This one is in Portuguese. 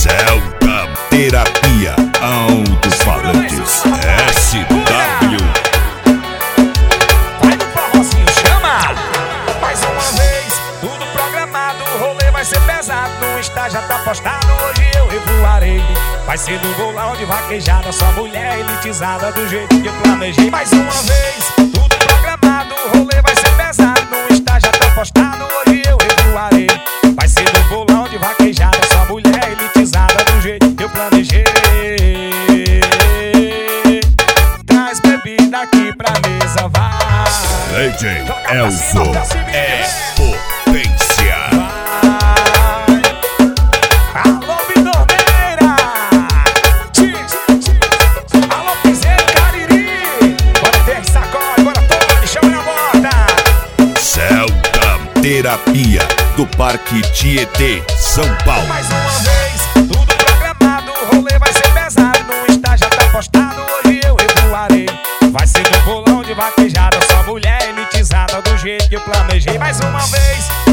Celta Terapia Alto-Falantes SW. Vai no forrozinho, chama! Mais uma vez, tudo programado, o rolê vai ser pesado. No Insta já tá postado, hoje eu revoarei. Vai ser no bolão de vaquejada, só mulher elitizada do jeito que eu planejei. Mais uma vez, tudo programado, o rolê vai ser pesado. No Insta já tá postado, hoje eu revoarei. Vai ser no bolão de vaquejada, só mulher elitizada do jeito que eu planejei. Traz bebida aqui pra mesa, vai. DJ Elzo é potência. Alô, Bidorneira! Alô, Piseiro, Cariri! Bora ter sacode, bora todo, chama na bota! Celta Terapia do Parque Tietê, São Paulo. Mais uma vez, tudo programado, o rolê vai ser pesado. No Insta já tá postado, hoje eu revoarei. Vai ser no bolão de vaquejada, só mulher elitizada do jeito que eu planejei. Mais uma vez,